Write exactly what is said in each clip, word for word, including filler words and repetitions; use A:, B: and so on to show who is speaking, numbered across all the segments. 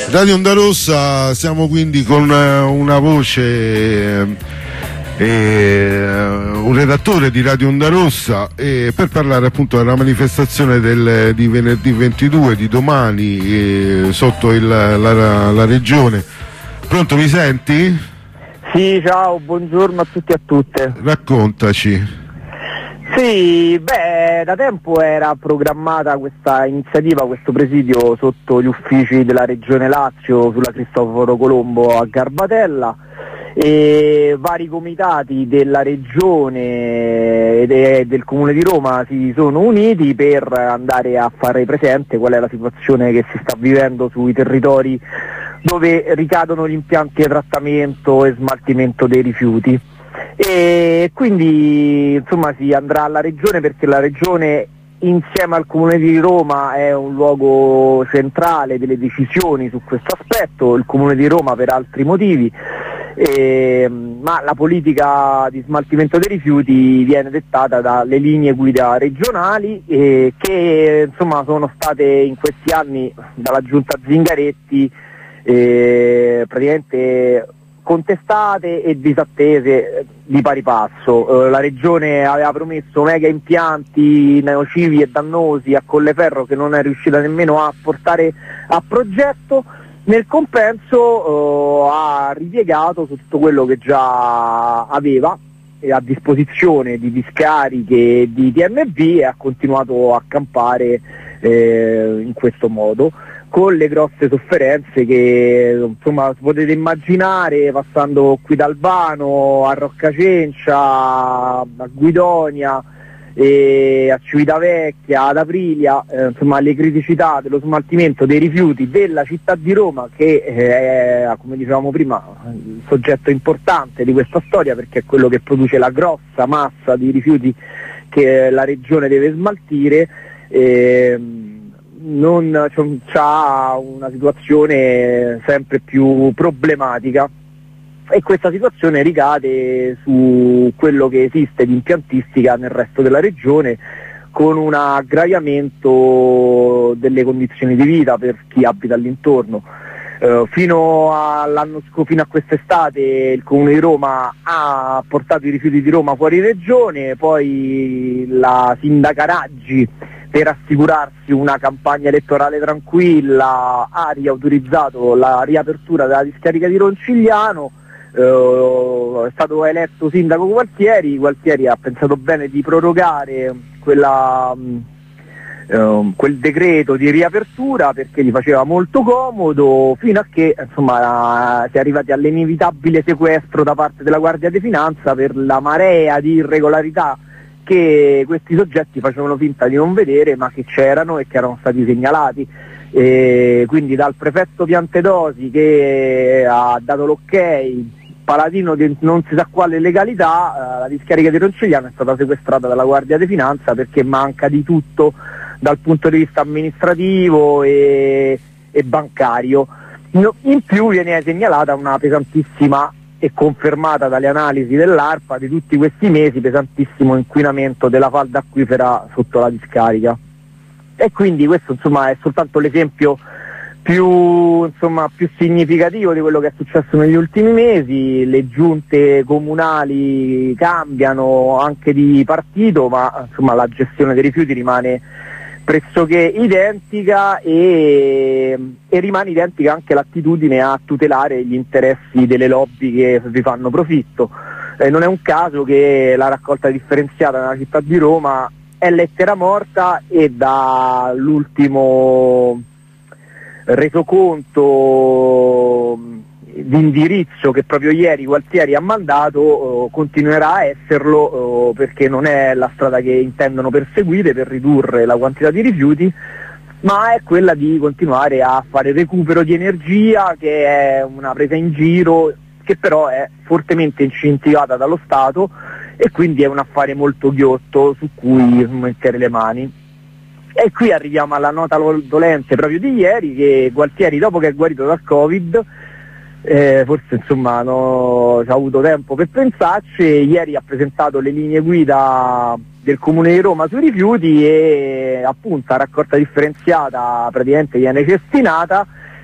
A: Radio Onda Rossa, siamo quindi con una voce, eh, un redattore di Radio Onda Rossa, eh, per parlare appunto della manifestazione del, di venerdì ventidue, di domani, eh, sotto il, la, la regione. Pronto, mi senti?
B: Sì, ciao, buongiorno a tutti e a tutte.
A: Raccontaci.
B: Sì, beh, da tempo era programmata questa iniziativa, questo presidio sotto gli uffici della Regione Lazio sulla Cristoforo Colombo a Garbatella, e vari comitati della Regione e del Comune di Roma si sono uniti per andare a fare presente qual è la situazione che si sta vivendo sui territori dove ricadono gli impianti di trattamento e smaltimento dei rifiuti. E quindi insomma si andrà alla Regione, perché la Regione insieme al Comune di Roma è un luogo centrale delle decisioni su questo aspetto, il Comune di Roma per altri motivi, e, ma la politica di smaltimento dei rifiuti viene dettata dalle linee guida regionali, e che insomma sono state in questi anni dalla giunta Zingaretti eh, praticamente contestate e disattese di pari passo. Eh, la Regione aveva promesso mega impianti nocivi e dannosi a Colleferro che non è riuscita nemmeno a portare a progetto. Nel compenso eh, ha ripiegato su tutto quello che già aveva eh, a disposizione di discariche di T M B, e ha continuato a campare eh, in questo modo, con le grosse sofferenze che insomma potete immaginare, passando qui da Albano a Roccacencia, a Guidonia, e a Civitavecchia, ad Aprilia, eh, insomma le criticità dello smaltimento dei rifiuti della città di Roma, che è, come dicevamo prima, il soggetto importante di questa storia, perché è quello che produce la grossa massa di rifiuti che la Regione deve smaltire. Eh, non c'ha una situazione sempre più problematica, e questa situazione ricade su quello che esiste di impiantistica nel resto della regione, con un aggravamento delle condizioni di vita per chi abita all'intorno. Uh, fino all'anno scorso, fino a quest'estate, il Comune di Roma ha portato i rifiuti di Roma fuori regione, poi la sindaca Raggi, per assicurarsi una campagna elettorale tranquilla, ha riautorizzato la riapertura della discarica di Roncigliano. Uh, è stato eletto sindaco Gualtieri. Gualtieri ha pensato bene di prorogare quella, uh, quel decreto di riapertura, perché gli faceva molto comodo, fino a che insomma si è arrivati all'inevitabile sequestro da parte della Guardia di Finanza per la marea di irregolarità che questi soggetti facevano finta di non vedere, ma che c'erano e che erano stati segnalati. E quindi dal prefetto Piantedosi, che ha dato l'ok, paladino di non si sa quale legalità, la discarica di Roncigliano è stata sequestrata dalla Guardia di Finanza, perché manca di tutto dal punto di vista amministrativo e, e bancario. In più viene segnalata una pesantissima, e confermata dalle analisi dell'ARPA di tutti questi mesi, pesantissimo inquinamento della falda acquifera sotto la discarica. E quindi questo insomma è soltanto l'esempio più, insomma, più significativo di quello che è successo negli ultimi mesi. Le giunte comunali cambiano anche di partito, ma insomma la gestione dei rifiuti rimane pressoché identica, e, e rimane identica anche l'attitudine a tutelare gli interessi delle lobby che vi fanno profitto. Eh, non è un caso che la raccolta differenziata nella città di Roma è lettera morta, e dall'ultimo resoconto di indirizzo che proprio ieri Gualtieri ha mandato eh, continuerà a esserlo, eh, perché non è la strada che intendono perseguire per ridurre la quantità di rifiuti, ma è quella di continuare a fare recupero di energia, che è una presa in giro che però è fortemente incentivata dallo Stato, e quindi è un affare molto ghiotto su cui mettere le mani. E qui arriviamo alla nota dolente proprio di ieri, che Gualtieri, dopo che è guarito dal Covid, Eh, forse insomma no, ci ha avuto tempo per pensarci, ieri ha presentato le linee guida del Comune di Roma sui rifiuti, e appunto la raccolta differenziata praticamente viene cestinata,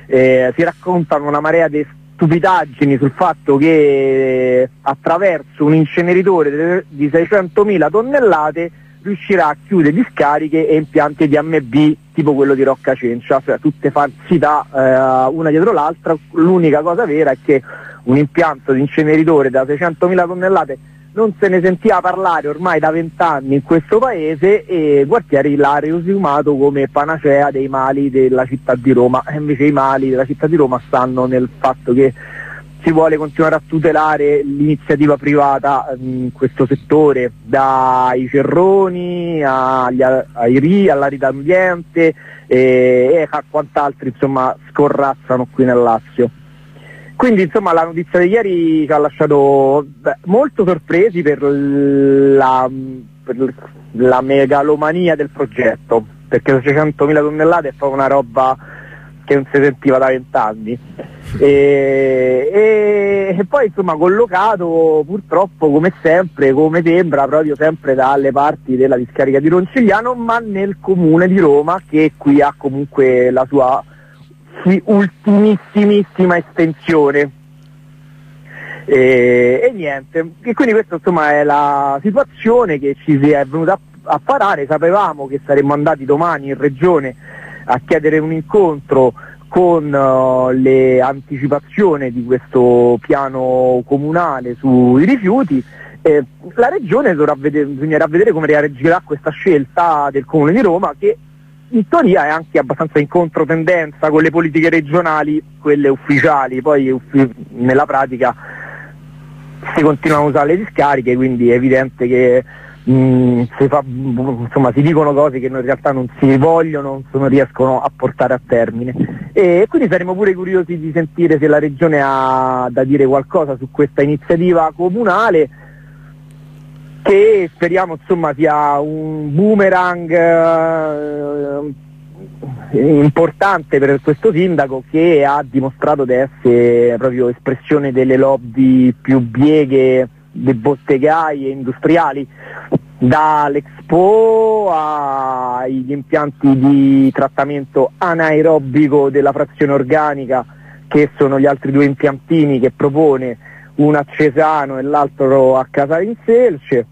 B: eh, si raccontano una marea di stupidaggini sul fatto che eh, attraverso un inceneritore di seicentomila tonnellate riuscirà a chiudere discariche e impianti di M B tipo quello di Roccacencia, cioè tutte falsità eh, una dietro l'altra. L'unica cosa vera è che un impianto di inceneritore da seicentomila tonnellate non se ne sentiva parlare ormai da vent'anni in questo paese, e Gualtieri l'ha riesumato come panacea dei mali della città di Roma. E invece i mali della città di Roma stanno nel fatto che si vuole continuare a tutelare l'iniziativa privata in questo settore, dai Cerroni agli, ai R I, all'Arita Ambiente e, e a quant'altri insomma scorrazzano qui nel Lazio. Quindi insomma la notizia di ieri ci ha lasciato beh, molto sorpresi per la, per la megalomania del progetto, perché seicentomila tonnellate è proprio una roba che non si sentiva da vent'anni. E, e, e poi insomma collocato purtroppo come sempre, come sembra, proprio sempre dalle parti della discarica di Roncigliano, ma nel comune di Roma, che qui ha comunque la sua ultimissimissima estensione. E, e niente, e quindi questa insomma è la situazione che ci si è venuta a, a parare. Sapevamo che saremmo andati domani in regione a chiedere un incontro con uh, le anticipazioni di questo piano comunale sui rifiuti. Eh, la regione dovrà vedere, bisognerà vedere come reagirà questa scelta del comune di Roma, che in teoria è anche abbastanza in controtendenza con le politiche regionali, quelle ufficiali. Poi uffi- nella pratica si continuano a usare le discariche, quindi è evidente che mh, si, fa, insomma, si dicono cose che in realtà non si vogliono, non riescono a portare a termine. E quindi saremo pure curiosi di sentire se la regione ha da dire qualcosa su questa iniziativa comunale, che speriamo insomma sia un boomerang eh, importante per questo sindaco, che ha dimostrato di essere proprio espressione delle lobby più bieghe dei bottegai e industriali, dall'Expo agli impianti di trattamento anaerobico della frazione organica, che sono gli altri due impiantini che propone, uno a Cesano e l'altro a Casale in Selce.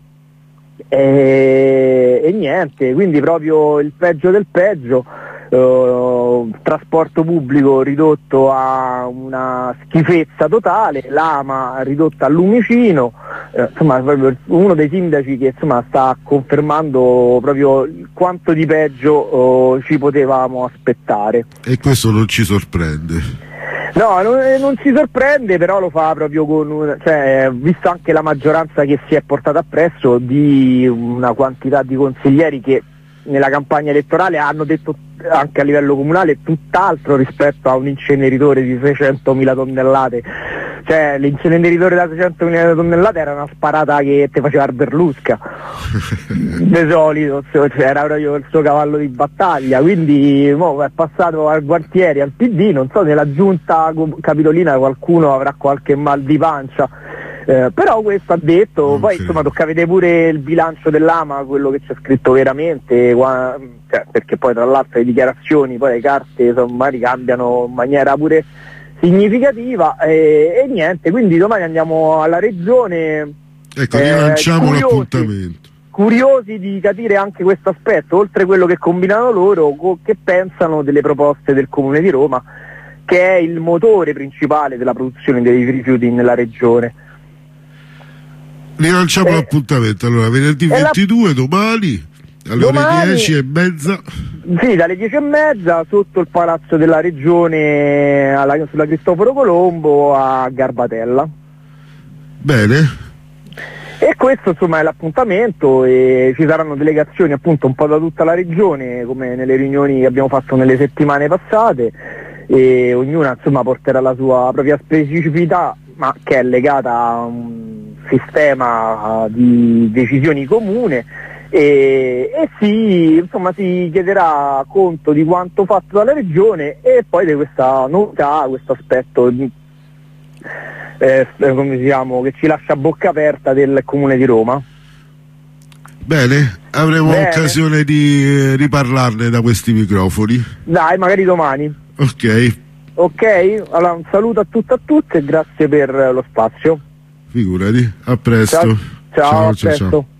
B: E, e niente, quindi proprio il peggio del peggio. Uh, trasporto pubblico ridotto a una schifezza totale, l'Ama ridotta al lumicino, uh, insomma proprio uno dei sindaci che insomma sta confermando proprio quanto di peggio uh, ci potevamo aspettare.
A: E questo non ci sorprende.
B: No, non, non ci sorprende, però lo fa proprio con un, cioè, visto anche la maggioranza che si è portata appresso di una quantità di consiglieri che nella campagna elettorale hanno detto anche a livello comunale tutt'altro rispetto a un inceneritore di seicentomila tonnellate. Cioè l'inceneritore da seicentomila tonnellate era una sparata che ti faceva il Berlusca di solito, cioè, era proprio il suo cavallo di battaglia. Quindi mo, è passato al Gualtieri, al P D, non so, nella giunta capitolina qualcuno avrà qualche mal di pancia. Eh, però questo ha detto, okay. Poi insomma tocca vedere pure il bilancio dell'Ama, quello che c'è scritto veramente, qua, cioè, perché poi tra l'altro le dichiarazioni, poi le carte insomma ricambiano in maniera pure significativa, e, e niente, quindi domani andiamo alla regione.
A: Ecco, rilanciamo eh, l'appuntamento.
B: Curiosi di capire anche questo aspetto, oltre a quello che combinano loro, co- che pensano delle proposte del Comune di Roma, che è il motore principale della produzione dei rifiuti nella regione.
A: Rilanciamo eh, l'appuntamento, allora venerdì ventidue, la... domani alle domani, ore dieci e mezza.
B: Sì, dalle dieci e mezza sotto il Palazzo della Regione alla, sulla Cristoforo Colombo a Garbatella.
A: Bene.
B: E questo insomma è l'appuntamento, e ci saranno delegazioni appunto un po' da tutta la regione, come nelle riunioni che abbiamo fatto nelle settimane passate, e ognuna insomma porterà la sua propria specificità, ma che è legata a un sistema di decisioni comune, e, e si, insomma, si chiederà conto di quanto fatto dalla regione e poi di questa novità, questo aspetto di, eh, come diciamo, che ci lascia a bocca aperta del Comune di Roma.
A: Bene, avremo Bene. occasione di riparlarne da questi microfoni.
B: Dai, magari domani.
A: Ok.
B: Ok, allora un saluto a tutti e a tutte e grazie per lo spazio.
A: Figurati, a presto.
B: Ciao, ciao, ciao, a presto. Ciao.